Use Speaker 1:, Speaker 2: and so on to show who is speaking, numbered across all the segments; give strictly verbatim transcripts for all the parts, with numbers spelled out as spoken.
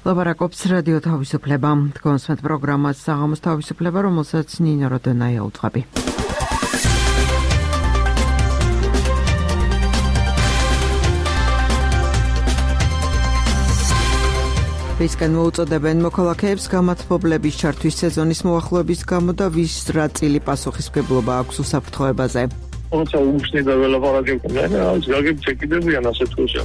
Speaker 1: ლაპარაკობს რადიო თავისუფლება. Თქვენს პროგრამას საღამოს თავისუფლება, რომელსაც ნინო როდონაია უძღვები. ვისკენ მოუწოდებენ მოქალაქეებს გამათბობლების ჩართვის სეზონის მოახლოების გამო და ვის რა წილი პასუხისმგებლობა აქვს უსაფრთხოებაზე.
Speaker 2: თუმცა უშნი და ველაპარაკებდნენ, ეს გაგებ ჩეკიდებიან ასეთ თქოსა.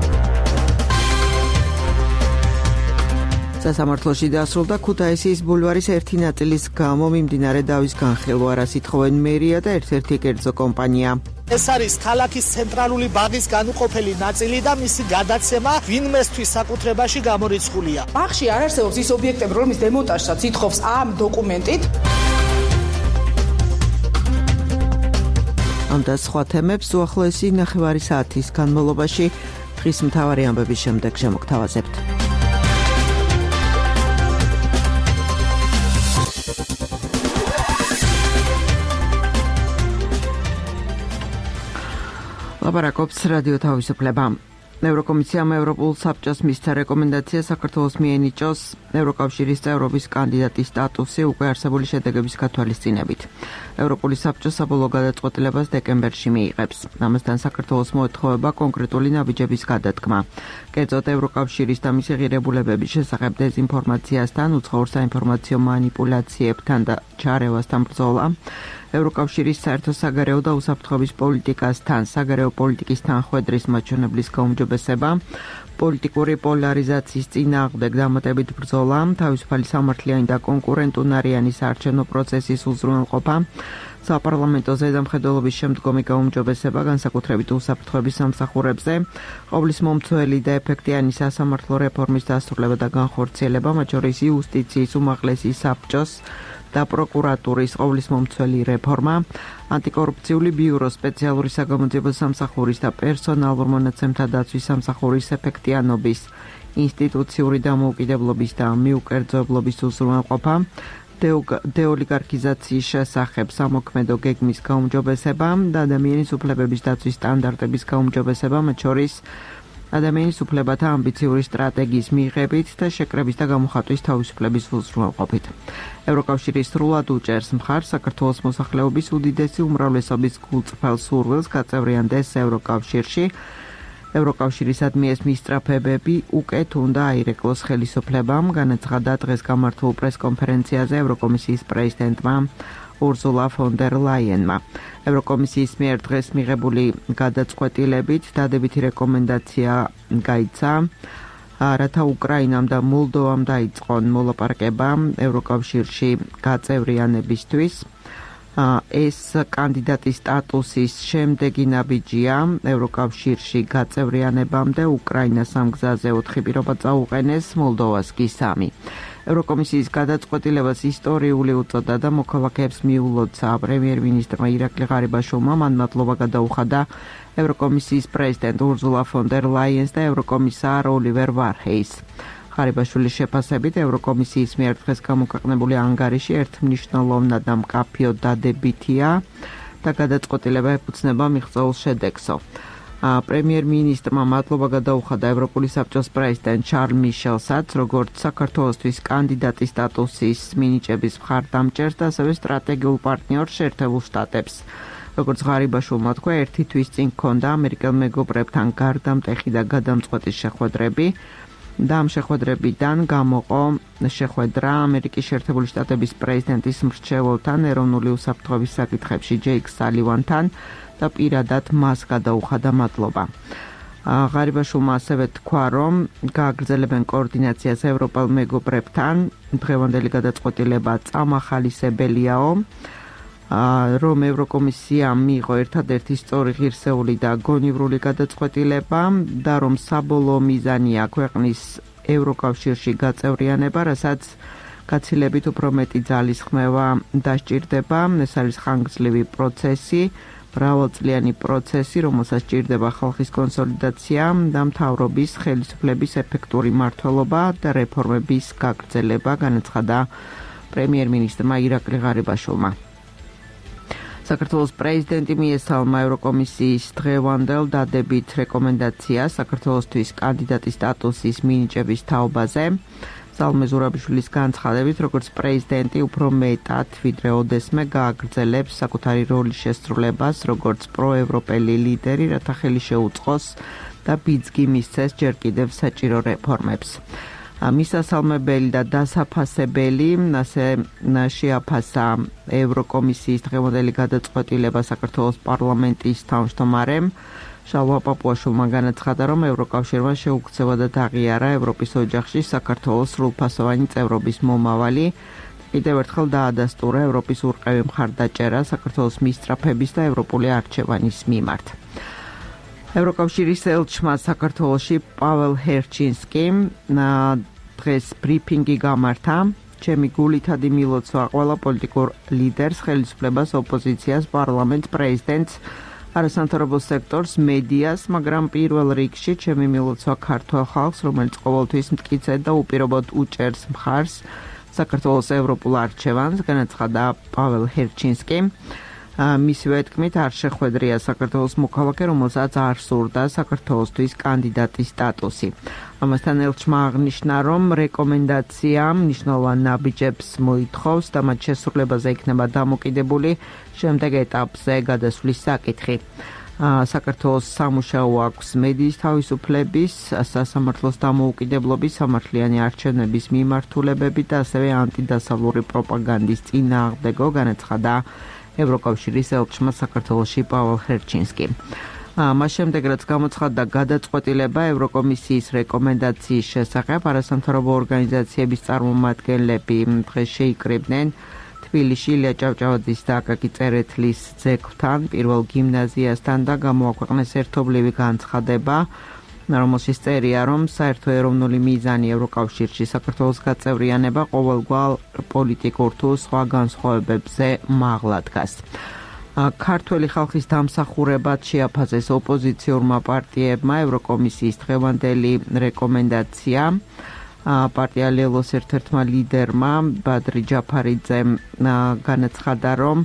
Speaker 1: სასამართლოში დასრულდა ქუთაისის ბულვარის ერთი ნაწილის გამო მიმდინარე დავის განხილვა, რას ითხოვენ მერია და ერთ-ერთი კერძო კომპანია.
Speaker 3: ეს არის ქალაქის ცენტრალური ბაღის განუყოფელი ნაწილი და მისი გადაცემა ვინმესთვის საკუთრებაში გამორიცხულია.
Speaker 4: ბაღში არ არსებობს ის ობიექტები, რომლის დემონტაჟსაც ითხოვს ამ დოკუმენტით.
Speaker 1: ამ და სხვა თემებს უახლოესი ნახევარი საათის განმავლობაში დღის მთავარი ამბების შემდეგ შემოგთავაზებთ. ლაპარაკობს რადიო თავისუფლება. ევროკომისიამ ევროპულ საბჭოს მისცა რეკომენდაცია საქართველოს მიენიჭოს ევროკავშირის წევრობის კანდიდატის სტატუსი უკვე არსებული შედეგების გათვალისწინებით. ევროპული საბჭო საბოლოო გადაწყვეტილებას დეკემბერში მიიღებს. ამასთან საქართველოს მოეთხოვება კონკრეტული ნაბიჯების გადადგმა. კერძოდ ევროკავშირის და მისი ღირებულებების შესახებ დეზინფორმაციასთან, უცხოურ საინფორმაციო მანიპულაციებთან და ჩარევასთან ბრძოლა. ევროკავშირის საერთო საგარეო და უსაფრთხოების პოლიტიკასთან, საგარეო პოლიტიკის თანხვედრის მაჩვენებლის გაუმჯობესება, პოლიტიკური პოლარიზაციის წინააღმდეგ დამატებით ბრძოლა, თავისუფალი სამართლიანი და კონკურენტუნარიანი საარჩევნო პროცესის უზრუნველყოფა, საპარლამენტო ზედამხედველობის შემდგომი გაუმჯობესება, განსაკუთრებით უსაფრთხოების სამსახურებზე, ყოვლის მომცველი და ეფექტიანი სასამართლო რეფორმის დასრულება და განხორციელება, მათ შორის იუსტიციის უმაღლესი საბჭოს და პროკურატურის ყოვლის მომცველი რეფორმა, ანტიკორუფციული ბიუროს სპეციალური საგამოძიებო სამსახურის და პერსონალურ მონაცემთა დაცვის სამსახურის ეფექტიანობის, ინსტიტუციური დამოუკიდებლობის და მიუკერძოებლობის უზრუნველყოფა, დეოლიგარქიზაციის შესახებ სამოქმედო გეგმის გაუმჯობესება და ადამიანის უფლებების დაცვის სტანდარტების გაუმჯობესება, მათ შორის ადამიანის უფლებათა ამბიციური სტრატეგიის მიღებით და შეკრების და გამოხატვის თავისუფლების უზრუნველყოფით. ევროკავშირი სრულად უჭერს მხარს საქართველოს მოსახლეობის უდიდესი უმრავლესობის გულწრფელ სურვილს გაწევრიანდეს ევროკავშირში. ევროკავშირისადმი ეს მისწრაფებები უკეთ უნდა აირეკლოს ხელისუფლებამ, განაცხადა დღეს გამართულ პრესკონფერენციაზე ევროკომისიის პრეზიდენტმა ურსულა ფონ დერ ლაიენმა. ევროკომისიის მიერ დღეს მიღებული გადაწყვეტილებით დადებითი რეკომენდაცია გაიცა, რათა უკრაინამ და მოლდოვამ დაიწყონ მოლაპარაკება ევროკავშირში გაწევრიანებისთვის. ეს კანდიდატის სტატუსის შემდეგი ნაბიჯია ევროკავშირში გაწევრიანებამდე უკრაინას ამ გზაზე ოთხი პირობა წაუყენეს, მოლდოვას კი სამი. ევროკომისიის გადაწყვეტილებას ისტორიული უწოდა და მოქალაქეებს მიულოცა პრემიერ-მინისტრმა ირაკლი ღარიბაშვილმა, მან მადლობა გადაუხადა ევროკომისიის პრეზიდენტ ურსულა ფონ დერ ლაიენს და ევროკომისარ ოლივერ ვარჰეის. ღარიბაშვილის შეფასებით ევროკომისიის მიერ დღეს გამოქვეყნებული ანგარიში ერთმნიშვნელოვნად და მკაფიოდ დადებითია და გადაწყვეტილება ეფუძნება მიღწეულ შედეგსო. პრემიერ-მინისტრმა მადლობა გადაუხადა ევროპული საბჭოს პრეზიდენტ შარლ მიშელსაც, როგორც საქართველოსთვის კანდიდატის სტატუსის მინიჭების მხარდამჭერს და ასევე სტრატეგიულ პარტნიორს შეერთებულ შტატებს. როგორც ღარიბაშვილმა თქვა, ერთი თვის წინ ჰქონდა ამერიკელ მეგობრებთან გარდამტეხი და გადამწყვეტი შეხვედრები და ამ შეხვედრებიდან გამოყო შეხვედრა ამერიკის შეერთებული შტატების პრეზიდენტის მრჩეველთან ეროვნული უსაფრთხოების საკითხებში ჯეიკ სალივანთან და პირადად მას გადაუხადა მადლობა. ღარიბაშვილმა ასევე თქვა, რომ გააგრძელებენ კოორდინაციას ევროპელ მეგობრებთან, დღევანდელი გადაწყვეტილება წამახალისებელიაო, რომ ევროკომისიამ მიიღო ერთადერთი სწორი ღირსეული და გონივრული გადაწყვეტილება და რომ საბოლოო მიზანია ქვეყნის ევროკავშირში გაწევრიანება, რასაც გაცილებით უფრო მეტი ძალისხმევა დასჭირდება. ეს არის ხანგრძლივი პროცესი, მრავალწლიანი პროცესი, რომელსაც სჭირდება ხალხის კონსოლიდაცია და მთავრობის ხელისუფლების ეფექტური მმართველობა და რეფორმების გაგრძელება, განაცხადა პრემიერ-მინისტრმა ირაკლი ღარიბაშვილმა. საქართველოს პრეზიდენტი მიესალმა ევროკომისიის დღევანდელ დადებით რეკომენდაციას საქართველოსთვის კანდიდატის სტატუსის მინიჭების თაობაზე. ზალმე ზურაბიშვილის განცხადებით, როგორც პრეზიდენტი უფრო მეტად ვიდრე ოდესმე გააგრძელებს საკუთარი როლის შესრულებას, როგორც პროევროპელი ლიდერი, რათა ხელი შეუწყოს და ბიძგი მისცეს ჯერ კიდევ საჭირო რეფორმებს. მისასალმებელი და დასაფასებელი ასე შეაფასა ევროკომისიის დღევანდელი გადაწყვეტილება საქართველოს პარლამენტის თავმჯდომარემ შალვა პაპუაშვილმა განაცხადა, რომ ევროკავშირმა შეუქცევა და დაღიარა ევროპის ოჯახში საქართველოს სრულფასოვანი წევრობის მომავალი. კიდევ ერთხელ დაადასტურა ევროპის ურყევი მხარდაჭერა საქართველოს მისწრაფების და ევროპული არჩევანის მიმართ. ევროკავშირის ელჩმა საქართველოში პაվել ჰერჩინსკიმ დღეს ბრიფინგი გამართა. ჩემი გულითადი მილოცვა ყველა პოლიტიკურ ლიდერს, ხელისუფლებას, ოპოზიციას, პარლამენტს, პრეზიდენტს, არასამთავრობო სექტორს, მედიას, მაგრამ პირველ რიგში ჩემი მილოცვა ქართველ ხალხს, რომელიც ყოველთვის მტკიცედ და უპირობოდ უჭერს მხარს საქართველოს ევროპულ არჩევანს, განაცხადა პაվել ჰერჩინსკიმ. მისივე თქმით, არ შეხვედრია საქართველოს მოქალაქე, რომელსაც არ სურდა საქართველოსთვის კანდიდატის სტატუსი. ამასთან ელჩმა აღნიშნა, რომ რეკომენდაცია მნიშვნელოვან ნაბიჯებს მოითხოვს და მათ შესრულებაზე იქნება დამოკიდებული შემდეგ ეტაპზე გადასვლის საკითხი. საქართველოს სამუშაო აქვს მედიის თავისუფლების, სასამართლოს დამოუკიდებლობის, სამართლიანი არჩევნების მიმართულებები და ასევე ანტიდასავლური პროპაგანდის წინააღმდეგო, განაცხადა ევროკავშირის ელჩმა საქართველოში პაվել ჰერჩინსკიმ. მას შემდეგ, რაც გამოცხადდა გადაწყვეტილება ევროკომისიის რეკომენდაციის შესახებ, არასამთავრობო ორგანიზაციების წარმომადგენლები დღეს შეიკრიბნენ თბილისში ილია ჭავჭავაძის და აკაკი წერეთლის ძეგლთან, პირველ გიმნაზიასთან და გამოაქვეყნეს ერთობლივი განცხადება, რომელშიც წერია, რომ საერთო ეროვნული მიზანი ევროკავშირში საქართველოს გაწევრიანება ყოველგვარ პოლიტიკურ თუ სხვა განსხვავებებზე მაღლა დგას. ქართველი ხალხის დამსახურებად შეაფასეს ოპოზიციურმა პარტიებმა ევროკომისიის დღევანდელი რეკომენდაცია. პარტია ლელოს ერთ-ერთმა ლიდერმა ბადრი ჯაფარიძემ განაცხადა, რომ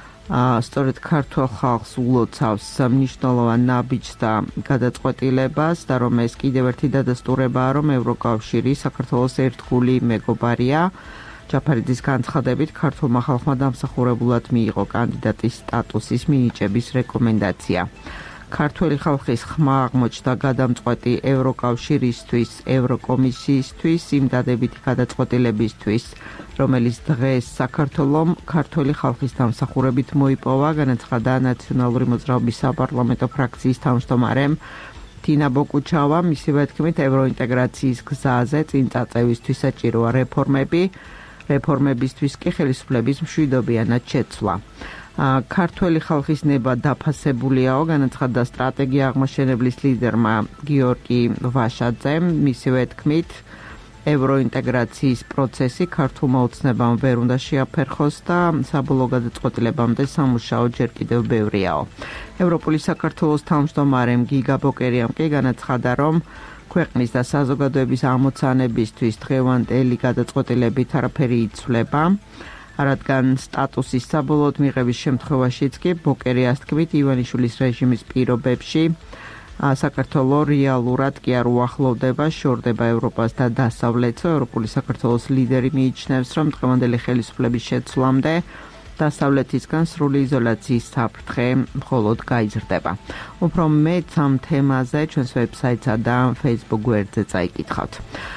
Speaker 1: სწორედ ქართველ ხალხს ულოცავს მნიშვნელოვან ნაბიჯს და გადაწყვეტილებას და რომ ეს კიდევ ერთი დადასტურებაა, რომ ევროკავშირი საქართველოს ერთგული მეგობარია. ჯაფარიძის განცხადებით, ქართულმა ხალხმა დამსახურებულად მიიღო კანდიდატის სტატუსის მინიჭების რეკომენდაცია. ქართველი ხალხის ხმა აღმოჩნდა გადამწყვეტი ევროკავშირისთვის, ევროკომისიისთვის, იმ დადებითი გადაწყვეტილებისთვის, რომელიც დღეს საქართველომ ქართველი ხალხის დამსახურებით მოიპოვა, განაცხადა ნაციონალური მოძრაობის საპარლამენტო ფრაქციის თავმჯდომარემ თინა ბოკუჩავა. მისივე თქმით, ევროინტეგრაციის გზაზე წინ წაწევისთვის საჭიროა რეფორმები, რეფორმებისთვის კი ხელისუფლების მშვიდობიანად შეცვლა. ქართველი ხალხის ნება დაფასებულიაო, განაცხადა სტრატეგია აღმაშენებლის ლიდერმა გიორგი ვაშაძემ. მისივე თქმით, ევროინტეგრაციის პროცესი ქართულმა ოცნებამ ვერ უნდა შეაფერხოს და საბოლოო გადაწყვეტილებამდე სამუშაო ჯერ კიდევ ბევრიაო. ევროპული საქართველოს თავმჯდომარემ გიგა ბოკერიამ კი განაცხადა, რომ ქვეყნის და საზოგადოების ამოცანებისთვის დღევანდელი გადაწყვეტილებით არაფერი იცვლება, რადგან სტატუსის საბოლოოდ მიღების შემთხვევაშიც კი ბოკერიას თქმით, ივანიშვილის რეჟიმის პირობებში საქართველო რეალურად კი არ უახლოვდება, შორდება ევროპას და დასავლეთს. ევროპული საქართველოს ლიდერი მიიჩნევს, რომ დღევანდელი ხელისუფლების შეცვლამდე დასავლეთისგან სრული იზოლაციის საფრთხე მხოლოდ გაიზრდება. უფრო მეტ ამ თემაზე ჩვენს ვებსაიტსა და Facebook გვერდზე წაიკითხავთ.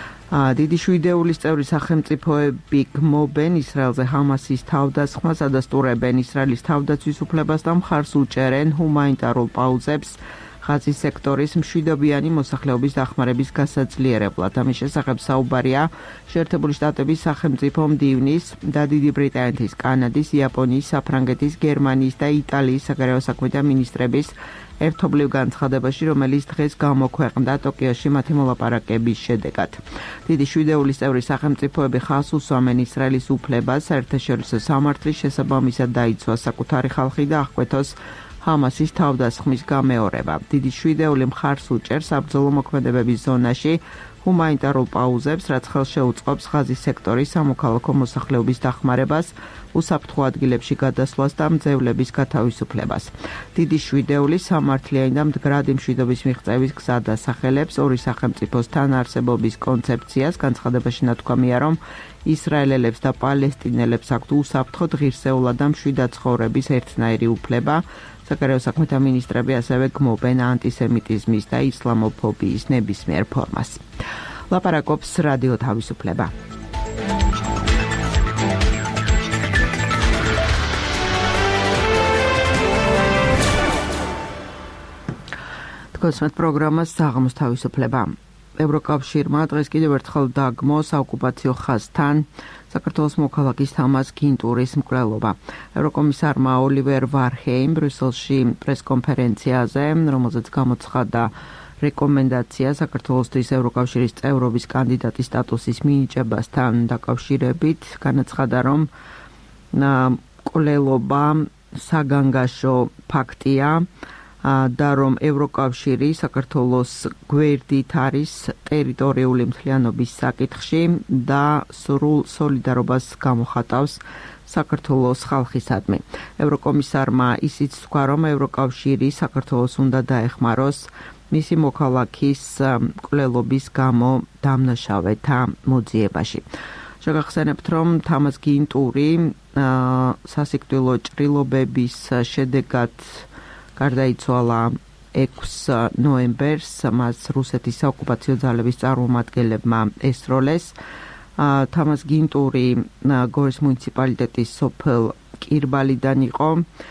Speaker 1: დიდი შვიდეულის წევრი სახელმწიფოები გმობენ ისრაელზე ჰამასის თავდასხმას, ადასტურებენ ისრაელის თავდაცვის უფლებას და მხარს უჭერენ ჰუმანიტარულ პაუზებს ხაზის სექტორის მშვიდობიანი მოსახლეობის დახმარების გასაძლიერებლად. ამის შესახებ საუბარია შეერთებული შტატების სახელმწიფო მდივნის და დიდი ბრიტანეთის, კანადის, იაპონიის, საფრანგეთის, გერმანიის და იტალიის საგარეო საქმეთა მინისტრების ერთობლივ განცხადებაში, რომელიც დღეს გამოქვეყნდა ტოკიოში მათი მოლაპარაკების შედეგად. დიდი შვიდეულის წევრი სახელმწიფოები ხაზს უსვამენ ისრაელის უფლებას საერთაშორისო სამართლის შესაბამისად დაიცვას საკუთარი ხალხი და აღკვეთოს ჰამასის თავდასხმის გამეორება. დიდი შვიდეული მხარს უჭერს საბრძოლო მოქმედებების ზონაში ჰუმანიტარულ პაუზებს, რაც ხელშეუწყობს ღაზის სექტორის სამოქალაქო მოსახლეობის დახმარებას, უსაფრთხო ადგილებში გადასვლას და მძევლების გათავისუფლებას. დიდი შვიდეული სამართლიანი და მდგრადი მშვიდობის მიღწევის გზა დასახელებს ორი სახელმწიფოსთან არსებობის კონცეფციას, განცხადებაში ნათქვამია, რომ ისრაელელებს და პალესტინელებს აქვთ უსაფრთხო ღირსეულად და მშვიდად ცხოვრების ერთნაირი უფლება. საკარეო საქმეთა მინისტრები ასევე გმობენ ანტისემიტიზმის და ისლამოფობიის ნებისმიერ ფორმას. ლაპარაკობს რადიო თავისუფლება. თქვენს პროგრამას საღამოს თავისუფლება. ევროკავშირმა დღეს კიდევ ერთხელ დაგმო საოკუპაციო ხაზთან საქართველოს მოქალაქის თამაზ გინტურის მკვლელობა. ევროკომისარმა ოლივერ ვარჰეიმ ბრიუსელში პრესკონფერენციაზე, რომელზეც გამოცხადა რეკომენდაცია საქართველოსთვის ევროკავშირის წევრობის კანდიდატის სტატუსის მინიჭებასთან დაკავშირებით, განაცხადა, რომ მკვლელობა საგანგაშო ფაქტია და რომ ევროკავშირი საქართველოს გვერდით არის ტერიტორიული მთლიანობის საკითხში და სრულ სოლიდარობას გამოხატავს საქართველოს ხალხისადმი. ევროკომისარმა ისიც თქვა, რომ ევროკავშირი საქართველოს უნდა დაეხმაროს მისი მოქალაქის მკვლელობის გამო დამნაშავეთა მოძიებაში. შეგახსენებთ, რომ თამაზ გინტური სასიკვდილო ჭრილობების შედეგად გარდაიცვალა ექვსი ნოემბერს, მას რუსეთის საოკუპაციო ძალების წარმომადგენლებმა ესროლეს. თამაზ გინტური გორის მუნიციპალიტეტის სოფელ კირბალიდან იყო.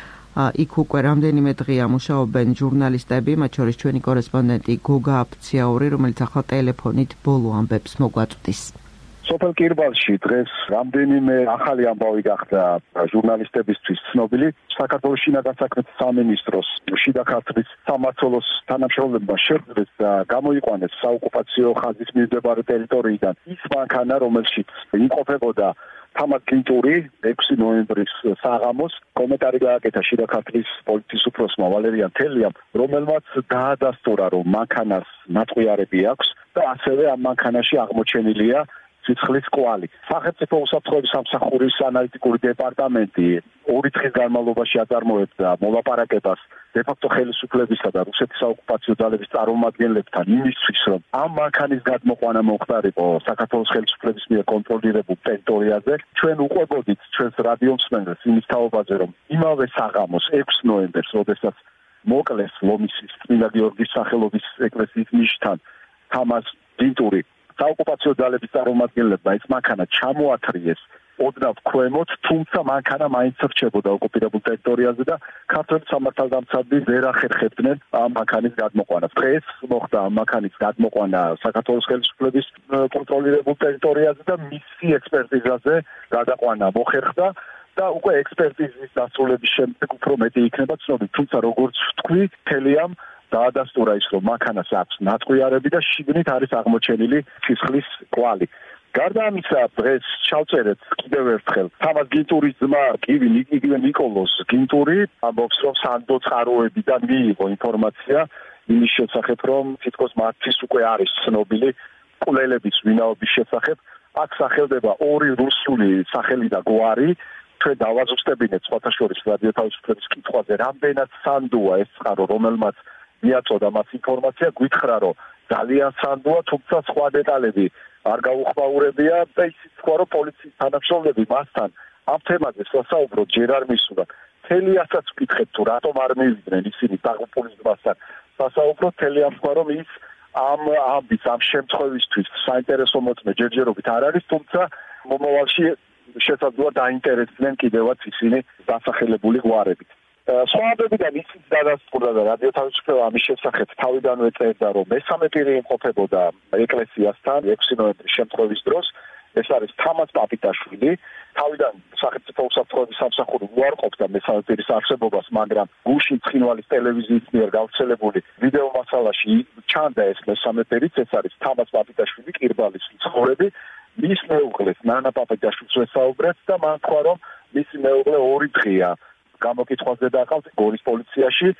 Speaker 1: იქ უკვე რამდენიმე დღეა მუშაობენ ჟურნალისტები, მათ შორის ჩვენი კორესპონდენტი გოგა აფციაური, რომელიც ახლა ტელეფონით ბოლო ამბებს მოგვაწვდის.
Speaker 5: სოფელ კირბალში დღეს რამდენიმე ახალი ამბავი გახდა ჟურნალისტებისთვის ცნობილი. საქართველოს შინაგან საქმეთა სამინისტროს შიდა ქართლის სამმართველოს თანამშრომლებმა შეძლეს და გამოიყვანეს საოკუპაციო ხაზის მიმდებარე ტერიტორიიდან ის მანქანა, რომელშიც იმყოფებოდა თამაზ გინტური ექვსი ნოემბრის საღამოს. კომენტარი გააკეთა შიდა ქართლის პოლიციის უფროსმა ვალერიან თელიამ, რომელმაც დაადასტურა, რომ მანქანას ნატყვიარები აქვს და ასევე ამ მანქანაში აღმოჩენილია ცეცხლის კვალი. სახელმწიფო უსაფრთხოების სამსახურის ანალიტიკური დეპარტამენტი ორი დღის განმავლობაში აწარმოებდა მოლაპარაკებას დე-ფაქტო ხელისუფლებისა და რუსეთის საოკუპაციო ძალების წარმომადგენლებთან იმისთვის, რომ ამ მანქანის გადმოყვანა მომხდარიყო საქართველოს ხელისუფლების მიერ კონტროლირებულ ტერიტორიაზე. ჩვენ უყვებოდით ჩვენს რადიო მსმენელს იმის თაობაზე, რომ იმავე საღამოს ექვსი ნოემბერს, როდესაც მოკლეს ლომისის წმინდა გიორგის სახელობის ეკლესიის ნიშთან თამაზ გინტური, საოკუპაციო ძალების წარმომადგენლებმა ეს მანქანა ჩამოათრიეს ოდნავ ქვემოთ, თუმცა მანქანა მაინც რჩებოდა ოკუპირებულ ტერიტორიაზე და ქართველი სამართალდამცავები ვერ ახერხებდნენ ამ მანქანის გადმოყვანას. დღეს მოხდა ამ მანქანის გადმოყვანა საქართველოს ხელისუფლების კონტროლირებულ ტერიტორიაზე და მისი ექსპერტიზაზე გადაყვანა მოხერხდა და უკვე ექსპერტიზის დასრულების შემდეგ უფრო მეტი იქნება ცნობილი. თუმცა როგორც ვთქვი, თელიამ დაადასტურა ის, რომ მანქანას აქვს ნატყვიარები და შიგნით არის აღმოჩენილი ცეცხლის კვალი. გარდა ამისა, დღეს ჩავწერეთ კიდევ ერთხელ თამაზ გინტურის ძმა კივი იგივე ნიკოლოზ გინტური ამბობს, რომ სანდო წყაროებიდან მიიღო ინფორმაცია იმის შესახებ, რომ თითქოს მათთვის უკვე არის ცნობილი მკვლელების ვინაობის შესახებ. აქ სახელდება ორი რუსული სახელი და გვარი. ჩვენ დავაზუსტებინეთ სხვათა შორის რადიო თავისუფლების კითხვაზე, რამდენად სანდოა ეს წყარო, რომელმაც მიაწოდა მას ინფორმაცია, გითხრა, რომ ძალიან სანდოა, თუმცა სხვა დეტალები არ გაუხმაურებია და ისიც თქვა, რომ პოლიციის თანამშრომლები მასთან ამ თემაზე სასაუბროდ ჯერ არ მისულან. თელიასაც ვკითხეთ, თუ რატომ არ მივიდნენ ისინი დაღუპულის ძმასთან სასაუბროდ. თელიამ თქვა, რომ ის ამ ამბის, ამ შემთხვევისთვის საინტერესო მოწმე ჯერჯერობით არ არის, თუმცა მომავალში შესაძლოა დაინტერესდნენ კიდევაც ისინი დასახელებული გვარებით. სხვა ამბებიდან ისიც დადასტურდა და რადიო თავისუფლება ამის შესახებ თავიდანვე წერდა, რომ მესამე პირი იმყოფებოდა ეკლესიასთან ექვსი ნოემბრის შემთხვევის დროს. ეს არის თამაზ პაპიტაშვილი. თავიდან სახელმწიფო უსაფრთხოების სამსახური უარყოფდა მესამე პირის არსებობას, მაგრამ გუშინ ცხინვალის ტელევიზიის მიერ გავრცელებული ვიდეო მასალაში ჩანდა ეს მესამე პირიც. ეს არის თამაზ პაპიტაშვილი, კირბალის მცხოვრები. მის მეუღლეს ნანა პაპიტაშვილს ვესაუბრეთ და მან თქვა, რომ მისი მეუღლე ორი დღეა გამოკითხვაზე დაყავთ გორის პოლიციაში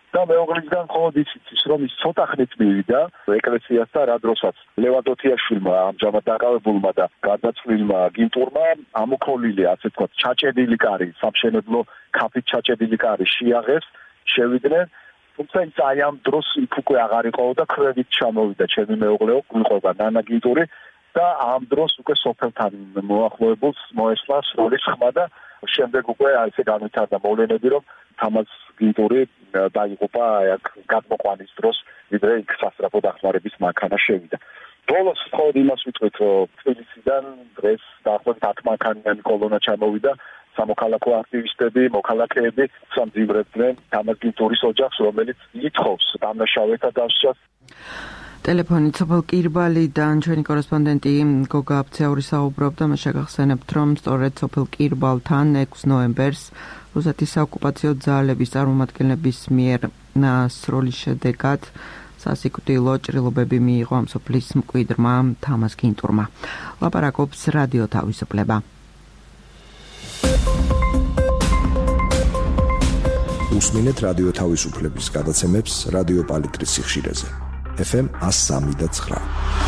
Speaker 5: და მეუღლისგან მხოლოდ იცის, რომ ის ცოტა ხნით მივიდა ეკლესიასთან, რა დროსაც ლევან დოთიაშვილმა, ამჟამად დაკავებულმა და გარდაცვლილმა გინტურმა ამოქოლილი, ასე ვთქვათ, ჩაჭედილი კარი, სამშენებლო ქაფით ჩაჭედილი კარი შეაღეს, შევიდნენ. თუმცა ის აი ამ დროს იქ უკვე აღარ იყო და ხრევით ჩამოვიდა ჩემი მეუღლეო, გვიყვება ნანა გინტური და ამ დროს უკვე სოფელთან მოახლოებულს მოესლა სროლის ხმა და შემდეგ უკვე ასე განვითარდა მოვლენები, რომ თამაზ გინტური დაიღუპა აქ გადმოყვანის დროს, ვიდრე იქ სასწრაფო დახმარების მანქანა შევიდა. ბოლოს მხოლოდ იმას ვიტყვით, რომ თბილისიდან დღეს დაახლოებით ათ მანქანიანი კოლონა ჩამოვიდა, სამოქალაქო აქტივისტები, მოქალაქეები სამძიმრებდნენ თამაზ გინტურის ოჯახს, რომელიც ითხოვს დამნაშავეთა დასჯას.
Speaker 1: ტელეფონით სოფელ კირბალიდან ჩვენი კორესპონდენტი გოგა აბცაური საუბრობდა, მას შეგახსენებთ, რომ სწორედ სოფელ კირბალთან ექვსი ნოემბერს რუსეთის საოკუპაციო ძალების წარმომადგენლების მიერ სროლის შედეგად სასიკვდილო ჭრილობები მიიღო ამ სოფლის მკვიდრმა თამაზ გინტურმა. ლაპარაკობს რადიო თავისუფლება.
Speaker 6: უსმინეთ რადიო თავისუფლების გადაცემებს რადიო პალიტრის სიხშირეზე. ეფ ემ εκατო სამი და ცხრა.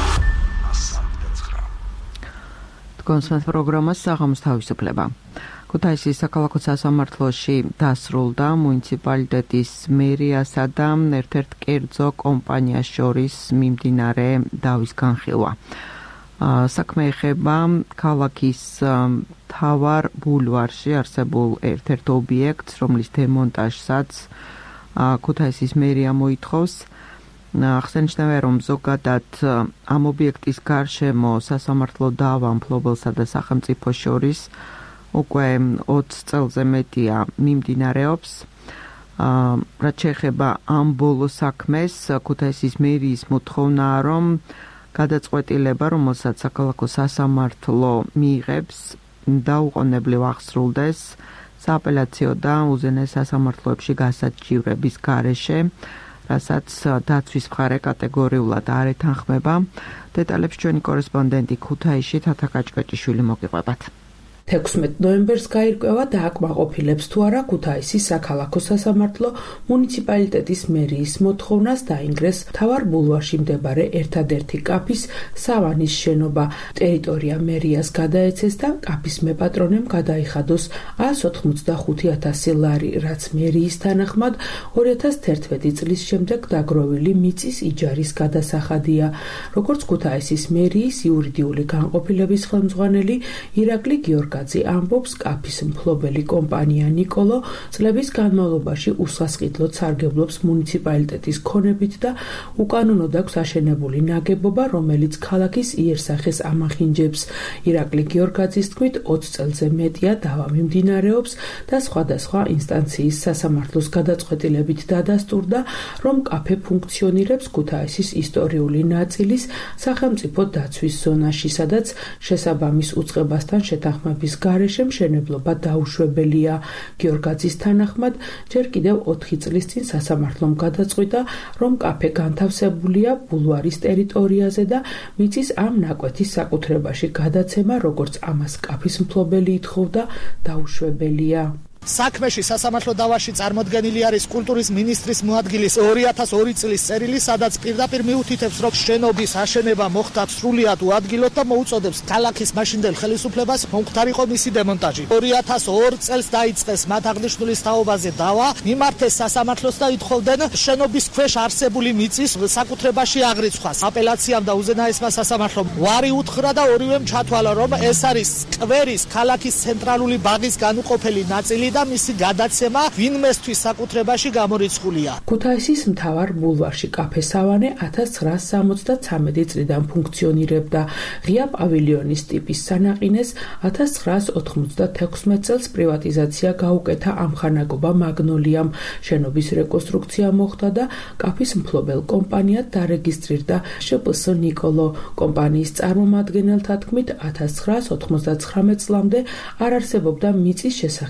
Speaker 1: კონსერტ პროგრამა საღამოს თავისუფლება. ქუთაისის საქალაქო სასამართლოში დასრულდა მუნიციპალიტეტის მერიასა და ერთ-ერთ კერძო კომპანიას შორის მიმდინარე დავის განხილვა. საქმე ეხება ქალაქის მთავარ ბულვარში არსებულ ერთ-ერთ ობიექტს, რომლის დემონტაჟსაც ქუთაისის მერია მოითხოვს. აღსანიშნავია, რომ ზოგადად ამ ობიექტის გარშემო სასამართლო დავა მფლობელსა და სახელმწიფოს შორის უკვე ოცი წელზე მეტია მიმდინარეობს. რაც შეეხება ამ ბოლო საქმეს, ქუთაისის მერიის მოთხოვნაა, რომ გადაწყვეტილება, რომელსაც საქალაქო სასამართლო მიიღებს, დაუყოვნებლივ აღსრულდეს სააპელაციო და უზენაეს სასამართლოებში გასაჩივრების გარეშე, რასაც დაცვის მხარე კატეგორიულად არ ეთანხმება. დეტალებს ჩვენი კორესპონდენტი ქუთაისში თათა კაჭკაჭიშვილი მოგიყვებათ.
Speaker 7: თექვსმეტ ნოემბერს გაირკვევა დააკმაყოფილებს თუ არა ქუთაისის საქალაქო სასამართლო მუნიციპალიტეტის მერიის მოთხოვნას დაინგრეს მთავარ ბულვარში მდებარე ერთადერთი კაფის სავანის შენობა. ტერიტორია მერიას გადაეცეს და კაფის მეპატრონემ გადაიხადოს ას ოთხმოცდახუთი ათასი ლარი, რაც მერიის თანახმად ორი ათას თერთმეტი წლის შემდეგ დაგროვილი მიწის იჯარის გადასახადია. როგორც ქუთაისის მერიის იურიდიული განყოფილების ხელმძღვანელი ირაკლი გიორგაძე ამბობს, კაფის მფლობელი კომპანია ნიკოლო წლების განმავლობაში უსასყიდლოდ სარგებლობს მუნიციპალიტეტის ქონებით და უკანონოდ აქვს აშენებული ნაგებობა, რომელიც ქალაქის იერსახეს ამახინჯებს. ირაკლი გიორგაძის თქმით, ოცი წელზე მეტია დავა მიმდინარეობს და სხვადასხვა ინსტანციის სასამართლოს გადაწყვეტილებით დადასტურდა, რომ კაფე ფუნქციონირებს ქუთაისის ისტორიული ნაწილის სახელმწიფო დაცვის ზონაში, სადაც შესაბამის უწყებასთან შეთანხმების გარეშე მშენებლობა დაუშვებელია. გიორგაძის თანახმად, ჯერ კიდევ ოთხი წლის წინ სასამართლომ გადაწყვიტა, რომ კაფე განთავსებულია ბულვარის ტერიტორიაზე და მიწის ამ ნაკვეთის საკუთრებაში გადაცემა, როგორც ამას კაფის მფლობელი ითხოვდა, დაუშვებელია.
Speaker 3: საქმეში სასამართლო დავაში წარმოდგენილი არის კულტურის მინისტრის მოადგილის ორი ათას ორი წლის წერილი, სადაც პირდაპირ მიუთითებს, რომ შენობის აშენება მოხდა სრულიად უადგილოდ და მოუწოდებს ქალაქის მაშინდელ ხელისუფლებას მომხდარიყო მისი დემონტაჟი. ორი ათას ორ წელს დაიწყეს მათ აღნიშნულის თაობაზე დავა, მიმართეს სასამართლოს და ითხოვდნენ შენობის ქვეშ არსებული მიწის საკუთრებაში აღრიცხვას. აპელაციამ და უზენაესმა სასამართლომ ვარი უთხრა და ორივემ ჩათვალა, რომ ეს არის სკვერის ქალაქის ცენტრალური ბაღის განუყოფელი ნაწილი და მისი გადაცემა ვინმესთვის საკუთრებაში გამორიცხულია.
Speaker 7: ქუთაისის მთავარ ბულვარში კაფე სავანე ათას ცხრაას სამოცდათვრამეტი წლიდან ფუნქციონირებდა. ღია პავილიონის ტიპის სანაყინეს ათას ცხრაას ოთხმოცდათექვსმეტ წელს პრივატიზაცია გაუკეთა ამხანაგობა მაგნოლიამ. შენობის რეკონსტრუქცია მოხდა და კაფის მფლობელ კომპანიად დარეგისტრირდა შპს ნიკოლო. კომპანიის წარმომადგენელთა თქმით, ათას ცხრაას ოთხმოცდაცხრამეტ წლამდე არ არსებობდა მიწის შესახებ კანონი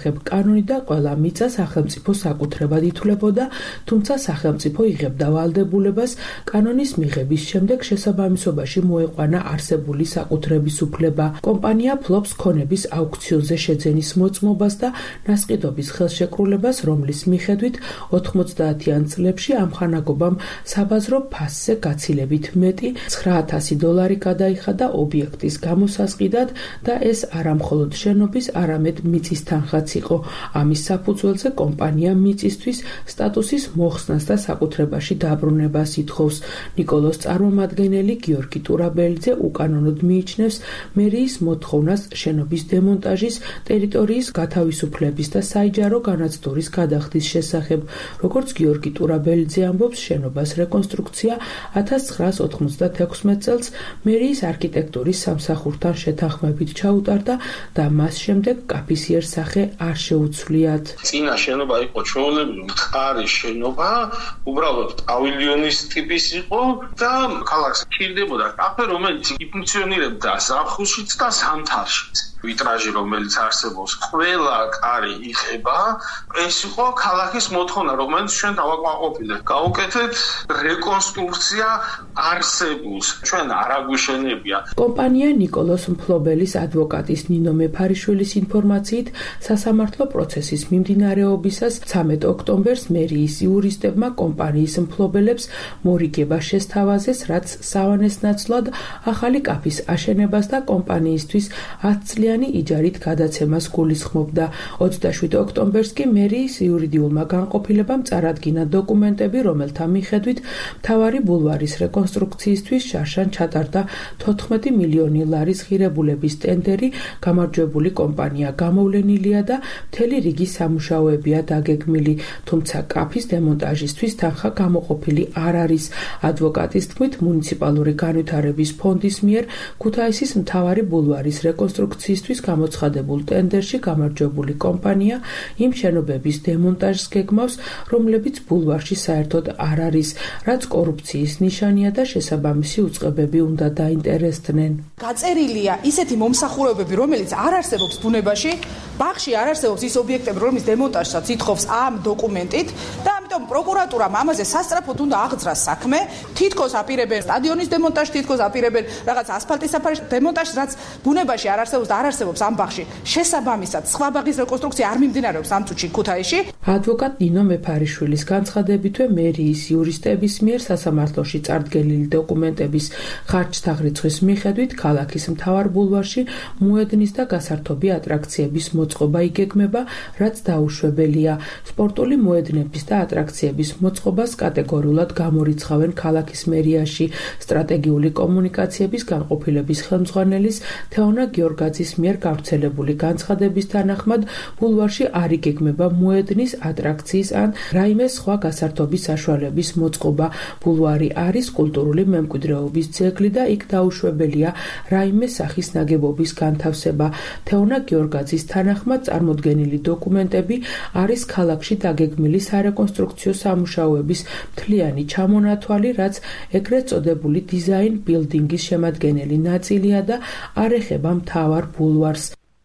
Speaker 7: კანონი და ყველა მიწა სახელმწიფო საკუთრებად ითვლებოდა, თუმცა სახელმწიფო იღებდა ვალდებულებას კანონის მიღების შემდეგ შესაბამისობაში მოეყვანა არსებული საკუთრების უფლება. კომპანია ფლობს ქონების აუქციონზე შეძენის მოწმობას და ნასყიდობის ხელშეკრულებას, რომლის მიხედვით ოთხმოცდაათიან წლებში ამხანაგობამ საბაზრო ფასზე გაცილებით მეტი ცხრა ათასი დოლარი გადაიხადა ობიექტის გამოსაზღიდად და ეს არა მხოლოდ შენობის, არამედ მიწის თანხაც იყო. ამის საფუძველზე კომპანია მიწისთვის სტატუსის მოხსნას და საკუთრებაში დაბრუნებას ითხოვს. ნიკოლოს წარმომადგენელი გიორგი ტურაბელიძე უკანონოდ მიიჩნევს მერიის მოთხოვნას შენობის დემონტაჟის, ტერიტორიის გათავისუფლების და საიჯარო განაცდორის გადახდის შესახებ. როგორც გიორგი ტურაბელიძე ამბობს, შენობას რეკონსტრუქცია ათას ცხრაას ოთხმოცდათექვსმეტ წელს მერიის არქიტექტურის სამსახურთან შეთანხმებით ჩაუტარდა და მას შემდეგ კაფისიერ სახე არ შეუცვლიათ.
Speaker 8: წინა შენობა იყო ჩვეულებრივი მყარი შენობა, უბრალოდ პავილიონის ტიპის იყო და ქალაქს ჰქირდებოდა კაფე, რომელიც ფუნქციონირებდა ზაფხულშიც და ზამთარშიც. ვიტრაჟი, რომელიც არსებობს, ყველა კარი იღება. ეს იყო ქალაქის მოთხოვნა, რომელიც ჩვენ დავაკმაყოფილეთ. გავუკეთეთ რეკონსტრუქცია არსებულს. ჩვენ არ აგვიშენებია.
Speaker 7: კომპანია ნიკოლოს მფლობელის ადვოკატის ნინო მეფარიშვილის ინფორმაციით, სასამართლო პროცესის მიმდინარეობისას ცამეტ ოქტომბერს მერიის იურისტებმა კომპანიის მფლობელებს მორიგება შესთავაზეს, რაც სავანეს ნაცვლად ახალი კაფის აშენებას და კომპანიისთვის ათწლიანი იჯარით გადაცემას გულისხმობდა. ოცდაშვიდ ოქტომბერს კი მერიის იურიდიულმა განყოფილებამ წარადგინა დოკუმენტები, რომელთა მიხედვით მთავარი ბულვარის რეკონსტრუქციისთვის შარშან ჩატარდა თოთხმეტი მილიონი ლარის ღირებულების ტენდერი, გამარჯვებული კომპანია გამოვლენილია და მთელი რიგი სამუშაოებია დაგეგმილი, თუმცა კაფის დემონტაჟისთვის თანხა გამოყოფილი არ არის. ადვოკატის თქმით, მუნიციპალური განვითარების ფონდის მიერ ქუთაისის მთავარი ბულვარის რეკონსტრუქციისთვის გამოცხადებულ ტენდერში გამარჯვებული კომპანია იმ შენობების დემონტაჟს გეგმავს, რომლებიც ბულვარში საერთოდ არ არის, რაც კორუფციის ნიშანია და შესაბამისი უწყებები უნდა დაინტერესდნენ.
Speaker 4: გაწერილია ისეთი მომსახურებები, რომელიც არ არსებობს ბუნებაში, ბაღში არ არსებობს ის ობიექტები, რომლის დემონტაჟსაც ითხოვს ამ დოკუმენტით და ამიტომ პროკურატურამ ამაზე სასწრაფოდ უნდა აღძრას საქმე. თითქოს აპირებენ სტადიონის დემონტაჟს, თითქოს აპირებენ რაღაც ასფალტის საფარის დემონტაჟს, რაც ბუნებაში არ არსებობს და არ არსებობს ამ ბაღში. შესაბამისად, სხვა ბაღის რეკონსტრუქცია არ მიმდინარეობს ამ წუთში ქუთაისში.
Speaker 7: ადვოკატ ნინო მეფარიშვილის განცხადებითვე მერიის იურისტების მიერ სასამართლოში წარდგენილი დოკუმენტების ხარჯთაღრიცხვის მიხედვით ქალაქის მთავარ ბულვარში მოედნის და გასართობი ატრაქციების მოწყობა იგეგმება, რაც დაუშვებელია. სპორტული მოედნების და ატრაქციების მოწყობას კატეგორიულად გამორიცხავენ ქალაქის მერიაში. სტრატეგიული კომუნიკაციების განყოფილების ხელმძღვანელის თეონა გიორგაძის მიერ გავრცელებული განცხადების თანახმად, ბულვარში არ იგეგმება მოედნის, ატრაქციის ან რაიმე სხვა გასართობის საშუალების მოწყობა. ბულვარი არის კულტურული მემკვიდრეობის ძეგლი და იქ დაუშვებელია რაიმე სახის ნაგებობის განთავსება. თეონა გიორგაძის თანახმად, წარმოდგენილი დოკუმენტები არის ქალაქში დაგეგმილი სარეკონსტრუქციო სამუშაოების მთლიანი ჩამონათვალი, რაც ეგრეთ წოდებული დიზაინ ბილდინგის შემადგენელი ნაწილია და არ ეხება მთავარ ბულვარს.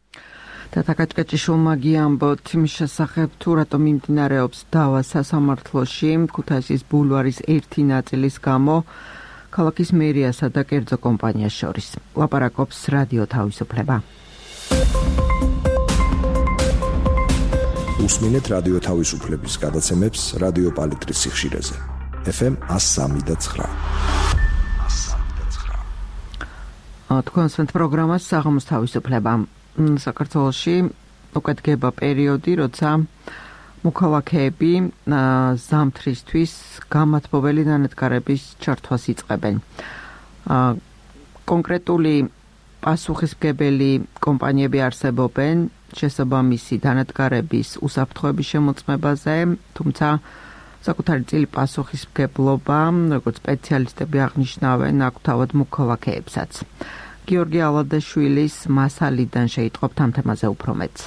Speaker 1: თათაკაჭკაჭიშვილმა გიამბოთ იმის შესახებ, თუ რატომ მიმდინარეობს დავა სასამართლოში ქუთაისის ბულვარის ერთი ნაწილის გამო ქალაქის მერიასა და კერძო კომპანიას შორის. ლაპარაკობს რადიო თავისუფლება.
Speaker 6: უსმინეთ რადიო თავისუფლების გადაცემებს რადიო პალიტრის სიხშირეზე. ეფ ემ ათს სამი და ცხრა.
Speaker 1: თქვენ სვენთ პროგრამას საღამოს თავისუფლება. საქართველოში უკვე დგება პერიოდი, როცა მოქალაქეები ზამთრისთვის გამათბობელი დანადგარების ჩართვას იწყებენ. კონკრეტული პასუხისმგებელი კომპანიები არსებობენ შესაბამისი დანადგარების უსაფრთხოების შემოწმებაზე, თუმცა საკუთარი წილი პასუხისმგებლობა, როგორც სპეციალისტები აღნიშნავენ, აქვს თავად მოქალაქეებსაც. გიორგი ალადაშვილის მასალიდან შეიტყობთ ამ თემაზე უფრო მეტს.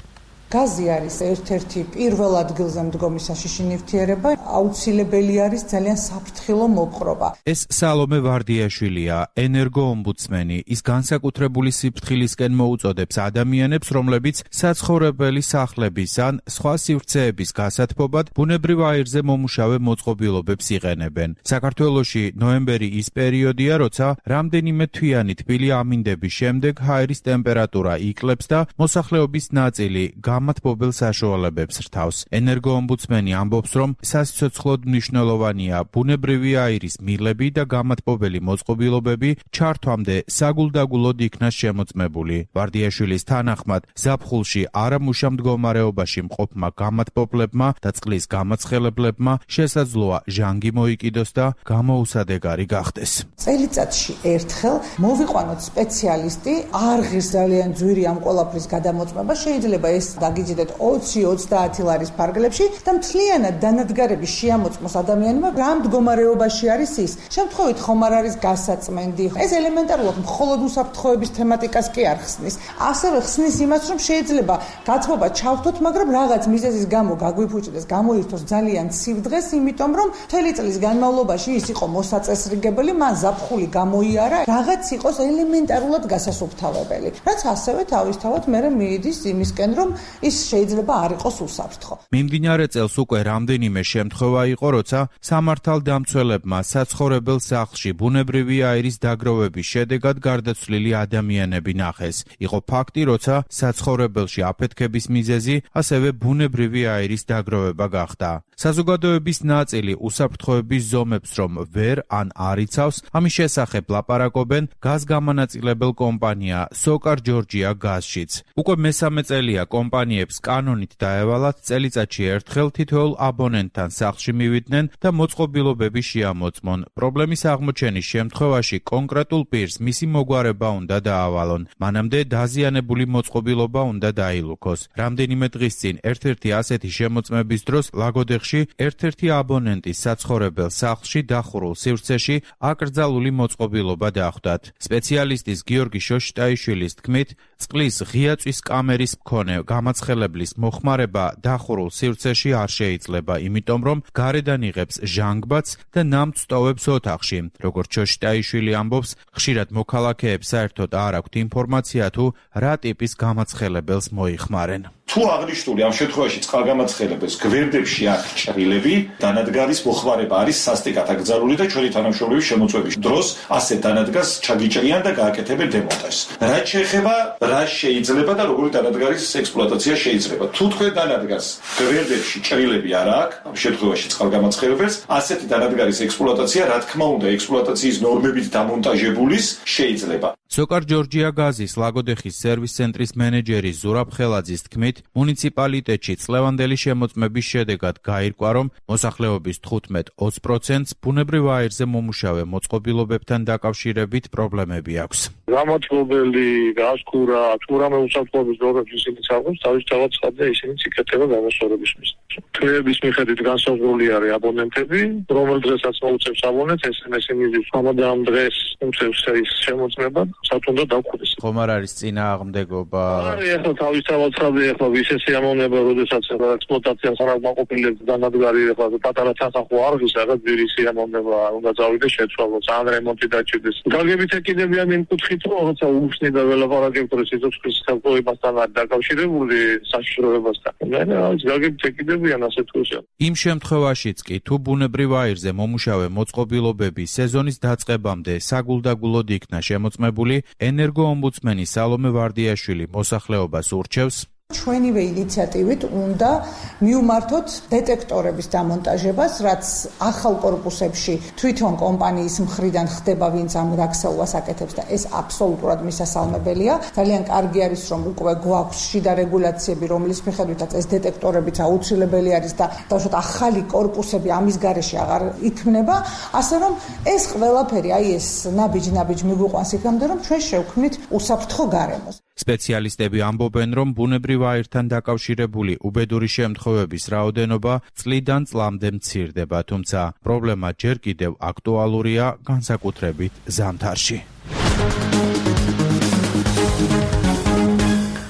Speaker 9: გაზი არის ერთ-ერთი პირველ ადგილზე მდგომი საშიში ნივთიერება, აუცილებელი არის ძალიან საფრთხილო მოპყრობა.
Speaker 10: ეს სალომე ვარდიაშვილია, ენერგოომბუდსმენი. ის განსაკუთრებული სიფრთხილისკენ მოუწოდებს ადამიანებს, რომლებიც საცხოვრებელი სახლების ან სხვა სივრცეების გასათბობად ბუნებრივ აირზე მომუშავე მოწყობილობებს იყენებენ. საქართველოში ნოემბერი ის პერიოდია, როცა რამდენიმე თვიანი თბილი ამინდების შემდეგ ჰაერის ტემპერატურა იკლებს და მოსახლეობის ნაწილი გამათბობელ საშუალებებს რთავს. ენერგოომბუდსმენი ამბობს, რომ სასიცოცხლოდ მნიშვნელოვანია ბუნებრივი აირის მილები და გამათბობელი მოწყობილობები ჩართვამდე საგულდაგულოდ იქნას შემოწმებული. ვარდიაშვილის თანახმად, ზაფხულში არამუშა მდგომარეობაში მყოფმა გამათბობლებმა და წყლის გამაცხელებლებმა შესაძლოა ჟანგი მოიკიდოს და გამოუსადეგარი გახდეს.
Speaker 9: წელიწადში ერთხელ მოვიყვანოთ სპეციალისტი, არ ღირს ძალიან ძვირი ამ ყველაფრის გადამოწმება, შეიძლება ეს დაგიჯდეთ ოცი ოცდაათი ლარის ფარგლებში და მთლიანად დანადგარების შეამოწმოს ადამიანმა რა მდგომარეობაში არის ის. შემთხვევით ხომ არ არის გასაწმენდი. ეს ელემენტარულად მხოლოდ უსაფრთხოების თემატიკას კი არ ხსნის. ასევე ხსნის იმას, რომ შეიძლება გათბობა ჩავთოთ, მაგრამ რაღაც მიზეზის გამო გაგვიფუჭდეს, გამოირთოს ძალიან ცივ დღეს, იმიტომ რომ მთელი წლის განმავლობაში ის იყო მოსაწესრიგებელი, მან ზაფხული გამოიარა, რაღაც იყოს ელემენტარულად გასასუფთავებელი. რაც ასევე თავისთავად მერე მიიდის იმისკენ, რომ ის შეიძლება არ იყოს უსაფრთხო.
Speaker 10: მიმდინარე წელს უკვე რამდენიმე შემთხვევა იყო, როცა სამართალდამცველებმა საცხოვრებელ სახლში ბუნებრივი აირის დაგროვების შედეგად გარდაცვლილი ადამიანები ნახეს. იყო ფაქტი, როცა საცხოვრებელში აფეთქების მიზეზი ასევე ბუნებრივი აირის დაგროვება გახდა. საზოგადოების ნაწილი უსაფრთხოების ზომებს რომ ვერ ან არ იცავს, ამის შესახებ ლაპარაკობენ გაზგამანაწილებელ კომპანია სოკარ ჯორჯია გაზშიც. უკვე მესამე წელია კომპანიებს კანონით დაევალათ წელიწადში ერთხელ თითოეულ აბონენტთან სახლში მივიდნენ და მოწყობილობები შეამოწმონ. პრობლემის აღმოჩენის შემთხვევაში კონკრეტულ პირს მისი მოგვარება უნდა დაავალონ. მანამდე დაზიანებული მოწყობილობა უნდა დაილუქოს. რამდენიმე დღის წინ ერთ-ერთი ასეთი შემოწმების დროს ლაგოდეხში ერთ-ერთი აბონენტის საცხოვრებელ სახლში დახურულ სივრცეში აკრძალული მოწყობილობა დახვდათ. სპეციალისტის გიორგი შოშტაიშვილის თქმით, წყლის ღიაწვის კამერის მქონე გამაცხელებლის მოხმარება დახურულ სივრცეში არ შეიძლება, იმიტომ რომ გარედან იღებს ჟანგბაც და ნამტს ტოვებს ოთახში. როგორც შოშტაიშვილი ამბობს, ხშირად მოქალაქეებს საერთოდ არ აქვთ ინფორმაცია თუ რა ტიპის გამაცხელებელს მოიხმარენ.
Speaker 11: თუ აღნიშნული ამ შემთხვევაში წყალგამაცხელებელს გვერდებში აქვს ჭრილები, დანადგარის მოხმარება არის სასტიკად აკრძალული და ჩვენი თანამშრომლების შემოწმების დროს ასეთ დანადგარს ჩაგიჭრიან და გააკეთებენ დემონტაჟს. რაც შეეხება რა შეიძლება და როგორი დანადგარის ექსპლუატაცია შეიძლება. თუ თქვენ დანადგარს გვერდებში ჭრილები არ აქვს, ამ შემთხვევაში წყალგამაცხელებელს, ასეთი დანადგარის ექსპლუატაცია, რა თქმა უნდა, ექსპლუატაციის ნორმებით დამონტაჟებულის შეიძლება.
Speaker 10: სოკარ ჯორჯია გაზის ლაგოდეხის სერვის ცენტრის მენეჯერი ზურაბ ხელაძის თქმით, მუნიციპალიტეტში წლევანდელი შემოწმების შედეგად გაირკვა, რომ მოსახლეობის თხუთმეტ ოცი პროცენტს ბუნებრივ აირზე მომუშავე მოწყობილობებთან დაკავშირებით პრობლემები აქვს.
Speaker 2: გამათბობელი, გაზქურა, თუ რამე უსაფრთხოების ნორმებს ისინი წაღვებს, თავისთავად ცხადია ისინიც იკეთება განასხვავების მიზნით. თვეების მიხედვით განსაზღვრული არის აბონენტები, რომელ დღესაც მოუწევს აბონენტს ეს ეს იმის ამადამ დღეს უწევს ის შემოწმება, სათუნდო დავხვდეს.
Speaker 10: ხომ არ არის წინააღმდეგობა?
Speaker 2: არის ახლა თავისთავად ცხადია, ახლა ვისესი ამონება, როდესაც ექსპლუატაციას არ აღმოყოფილებს დანადგარი, ახლა პატარა თანხა არ ღირს, რაღაც ვირისი ამონება უნდა წავიდეს შეცვალოს, ან რემონტი დაჭირდეს. გაგებით ეკიდებიან იმ კუთხით, რომ როცა უხსნი და ველაპარაკებთ, რომ სიცოცხლის ხელფოებასთან არის დაკავშირებული საშიშროებასთან. მე რა გაგებით ეკიდებიან ასეთ კუთხით.
Speaker 10: იმ შემთხვევაშიც კი თუ ბუნებრივ აირზე მომუშავე მოწყობილობები სეზონის დაწყებამდე საგულდაგულოდ იქნა შემოწმებული, ენერგოომბუდსმენი სალომე ვარდიაშვილი მოსახლეობას ურჩევს
Speaker 9: ჩვენივე ინიციატივით უნდა მივმართოთ დეტექტორების დამონტაჟებას, რაც ახალ კორპუსებში თვითონ კომპანიის მხრიდან ხდება, ვინც ამ დაქსელვას აკეთებს და ეს აბსოლუტურად მისასალმებელია. ძალიან კარგი არის, რომ უკვე გვაქვს შიდა რეგულაციები, რომლის მიხედვითაც ეს დეტექტორებიც აუცილებელი არის და დავუშვათ ახალი კორპუსები ამის გარეშე აღარ იქმნება, ასე რომ ეს ყველაფერი, აი ეს ნაბიჯ-ნაბიჯ მიგვიყვანს იქამდე, რომ ჩვენ შევქმნით უსაფრთხო გარემოს.
Speaker 10: სპეციალისტები ამბობენ, რომ ბუნებრივ აირთან დაკავშირებული უბედური შემთხვევების რაოდენობა წლიდან წლამდე მცირდება, თუმცა პრობლემა ჯერ კიდევ აქტუალურია, განსაკუთრებით ზამთარში.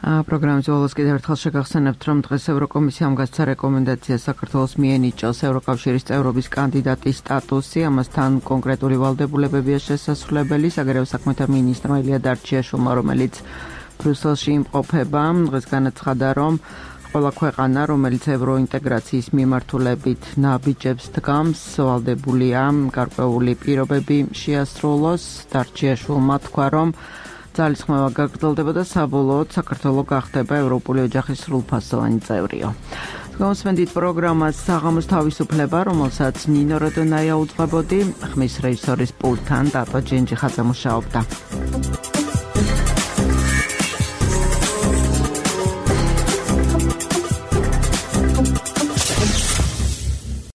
Speaker 1: პროგრამის ბოლოს კიდევ ერთხელ შეგახსენებთ, რომ დღეს ევროკომისიამ გასცა რეკომენდაცია საქართველოს მიენიჭოს ევროკავშირის წევრობის კანდიდატის სტატუსი, ამასთან კონკრეტული ვალდებულებებია შესასრულებელი. საგარეო საქმეთა მინისტრმა ილია დარჩიაშვილმა, რომელიც ბრიუსელში იმყოფება, დღეს განაცხადა, რომ ყველა ქვეყანა, რომელიც ევროინტეგრაციის მიმართულებით ნაბიჯებს დგამს, ვალდებულია გარკვეული პირობები შეასრულოს. დარჩიაშვილმა თქვა, რომ ძალისხმევა გაგრძელდება და საბოლოოდ საქართველო გახდება ევროპული ოჯახის სრულფასოვანი წევრიო. გამოსმენდით პროგრამას საღამოს თავისუფლება, რომელსაც ნინო როდონაია უძღვებოდი, ხმის რეჟისორის პულტთან დატო ჯენჯიხაძე მუშაობდა.